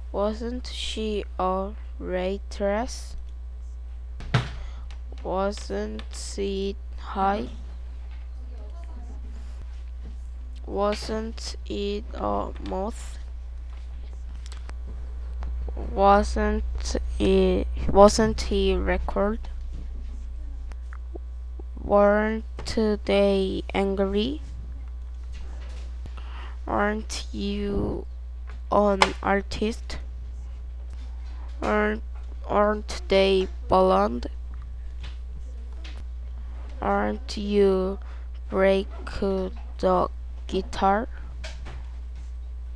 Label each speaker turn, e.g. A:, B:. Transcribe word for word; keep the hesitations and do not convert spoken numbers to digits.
A: Wasn't she a waitress? Wasn't it high? Wasn't it a moth? Wasn't it? Wasn't he record? Weren't they angry? Aren't you an artist? Aren't aren't they blonde? Aren't you break the guitar?